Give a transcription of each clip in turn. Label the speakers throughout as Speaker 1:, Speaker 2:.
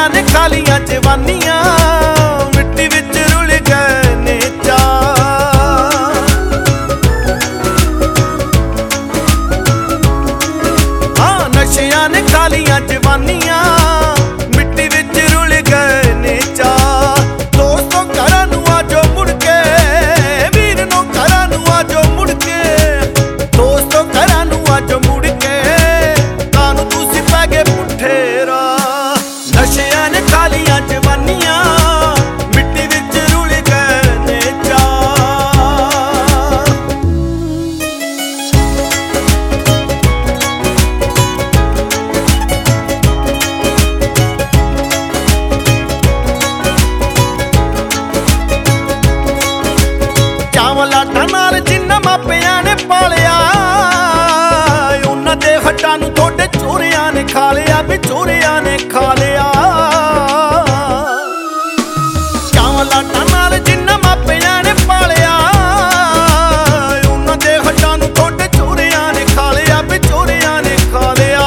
Speaker 1: ਨਸ਼ਿਆਂ ਨੇ ਖਾਲੀਆਂ ਜਵਾਨੀਆਂ ਮਿੱਟੀ ਵਿੱਚ ਰੁਲ ਗਏ ਨੇ ਚਾਅ। ਹਾਂ ਨਸ਼ਿਆਂ ਨੇ ਖਾਲੀਆਂ ਜਵਾਨੀਆਂ ਮਿੱਟੀ ਵਿੱਚ ਰੁਲ ਗਏ ਨੇ ਚਾਅ। ਦੋਸਤੋ ਘਰਾਂ ਨੂੰ ਆਜੋ ਮੁੜ ਕੇ, ਵੀਰ ਨੂੰ ਘਰਾਂ ਨੂੰ ਆਜੋ ਮੁੜ ਕੇ, ਦੋਸਤੋ ਘਰਾਂ ਨੂੰ ਆਜੋ ਮੁੜ ਕੇ, ਕਾਨੂੰ ਤੁਸੀਂ ਪੈ ਗਏ ਪੁੱਠੇ ਰਾਹ। ਨਸ਼ਿਆਂ ਨੇ ਖਾਲੀਆਂ ਜਵਾਨੀਆਂ ਮਿੱਟੀ ਵਿੱਚ ਰੁਲ ਗਏ ਨੇ ਚਾਅ। ਚਾਵਲ ਆਟਾ ਨਾਲ ਜਿੰਨਾ ਮਾਪਿਆਂ ਨੇ ਪਾਲਿਆ, ਉਹਨਾਂ ਦੇ ਹੱਟਾਂ ਨੂੰ ਤੁਹਾਡੇ ਚੋਰਿਆਂ ਨੇ ਖਾ ਲਿਆ, ਵੀ ਚੋਰਿਆਂ ਨੇ ਖਾ ਲਿਆ। ਚਾਵਲ ਆਟਾ ਨਾਲ ਜਿੰਨਾ ਮਾਪਿਆਂ ਨੇ ਪਾਲਿਆ, ਉਹਨਾਂ ਦੇ ਹੱਟਾਂ ਨੂੰ ਤੁਹਾਡੇ ਚੋਰਿਆਂ ਨੇ ਖਾ ਲਿਆ, ਵੀ ਚੋਰਿਆਂ ਨੇ ਖਾ ਲਿਆ।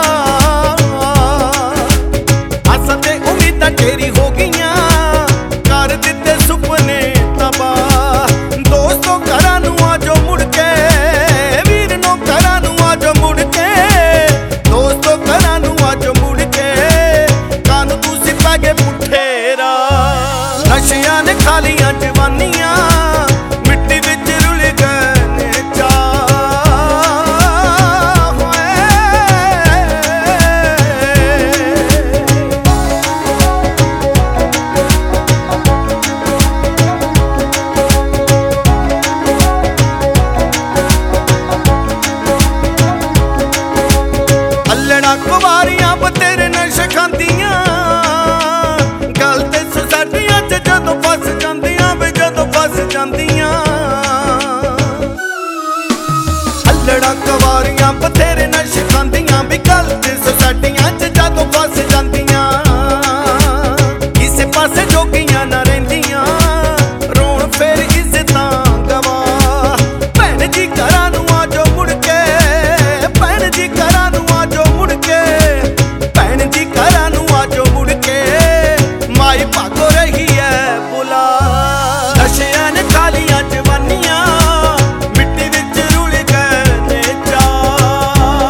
Speaker 1: ਆਸਾਂ ਤੇ ਉਮੀਦਾਂ ਢੇਰੀ ਹੋ ਗਈਆਂ, ਕਰ ਦਿੱਤੇ ਸੁਪਨੇ ਤਬਾਹ। ਦੋਸਤੋ ਘਰਾਂ ਨੂੰ ਆਜੋ ਮੁੜ ਕੇ, ਵੀਰ ਨੂੰ ਘਰਾਂ ਨੂੰ ਆਜੋ ਮੁੜ ਕੇ, ਦੋਸਤੋ ਘਰਾਂ ਨੂੰ ਆਜੋ ਮੁੜ ਕੇ, ਕਾਨੂੰ ਤੁਸੀਂ ਪੈ ਗਏ ਪੁੱਠੇ ਰਾਹ। ਨਸ਼ਿਆਂ ਨੇ ਖਾਲੀਆਂ ਜਵਾਨੀਆਂ ਮਿੱਟੀ ਵਿੱਚ ਰੁਲ ਗਏ ਨੇ ਚਾਅ। ਅੱਲੜਾਂ ਕੁਵਾਰੀਆਂ ਬਤੇਰੇ ਨਸ਼ੇ ਖਾਂਦੀਆਂ, ਗੱਲ ਤੇ ਸੁਸਾਇਟੀਆਂ 'ਚ ਜਦੋਂ ਫਸ ਜਾਂਦੀਆਂ, ਵੇ ਜਦੋਂ ਫਸ ਜਾਂਦੀਆਂ। ਅੱਲੜਾਂ ਕੁਵਾਰੀਆਂ ਬਤੇਰੇ ਨਸ਼ੇ ਖਾਂਦੀਆਂ, ਵੀ ਗੱਲ ਤੇ ਸੁਸਾਇਟੀਆਂ 'ਚ ਜਦੋਂ ਫਸ ਜਾਂਦੀਆਂ। ਕਿਸੇ ਪਾਸੇ ਜੋਗੀਆਂ ਨਾ ਰਹਿੰਦੀਆਂ, ਰੋਣ ਫੇਰ ਇੱਜ਼ਤਾਂ ਗਵਾ। ਭੈਣ ਜੀ ਘਰਾਂ ਨੂੰ ਆਜੋ ਮੁੜ ਕੇ, ਭੈਣ ਜੀ ਘਰਾਂ ਨੂੰ ਆਜੋ ਮੁੜ ਕੇ, ਭੈਣ ਜੀ ਘਰਾਂ ਨੂੰ ਆਜੋ ਮੁੜ ਕੇ, ਮਾਈ ਭਾਗੋ ਰਹੀ ਐ ਬੁਲਾ। ਨਸ਼ਿਆਂ ਨੇ ਖਾਲੀਆਂ ਜਵਾਨੀਆਂ ਮਿੱਟੀ ਵਿੱਚ ਰੁਲ ਗਏ ਨੇ ਚਾਅ।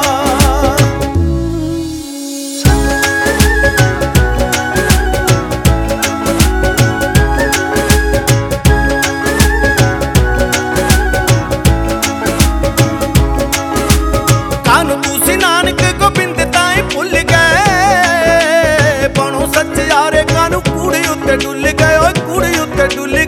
Speaker 1: ਕਾਨੂੰ ਤੁਸੀਂ ਨਾਨਕ ਗੋਬਿੰਦ ਤਾਈਂ ਭੁੱਲ ਗਏ, ਬਣੋ ਸੱਚਿਆਰੇ ਕਾਨੂੰ ਕੂੜੇ ਉੱਤੇ ਡੁੱਲ ਗਏ, ਓਏ ਕੂੜੇ ਉੱਤੇ ਡੁੱਲ